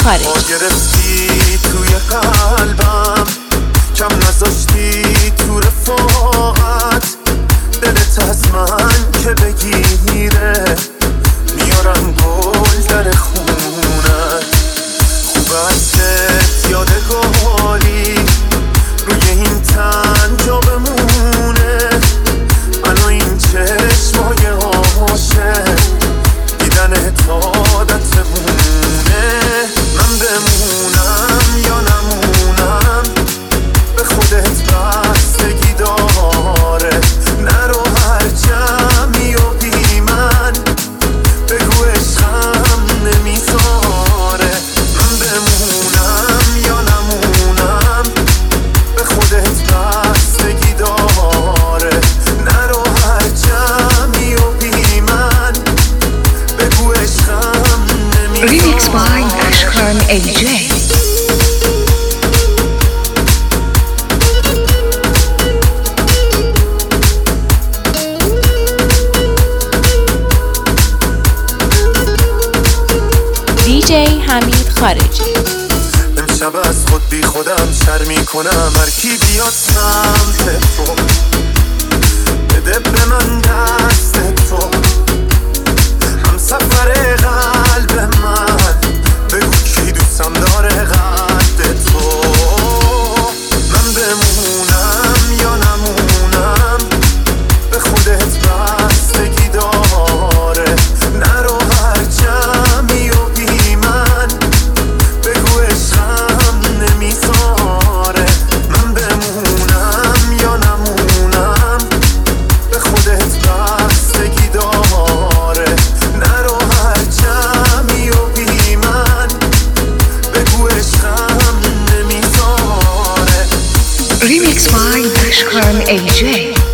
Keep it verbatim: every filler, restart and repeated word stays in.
خارجی. گرفتی توی قلبم، کم نذاشتی تو رفاقت، دلت از من که بگیره میارم گل در خونت. خوب ازت یادگاری روی این تن جا بمونه، منو این چشمای عاشق دیدن عادتمونه. من بمونم یا نمونم به خودت بستگی داره، نرو هر جمعی و بی من بگو عشقم نمیذاره. من بمونم یا نمونم به خودت بستگی داره، نرو هر جمعی و بی من بگو عشقم نمیذاره. Remix by Ashkan ای جی. دی جی حمید خارجی. امشب از خود بی خودم شرمی کنم، هر کی بیاد سمت تو بده به من دست تو، هم سفر قلب من بگو کی دوستم داره قد تو. من بمونم یا نمونم به خودت بستگی داره، نرو هر جمعی و بی من بگو عشقم نمیذاره. من بمونم یا نمونم به خودت بستگی داره، نرو هر جمعی و بی من بگو عشقم نمیذاره. Remix by Ashkan ای جی.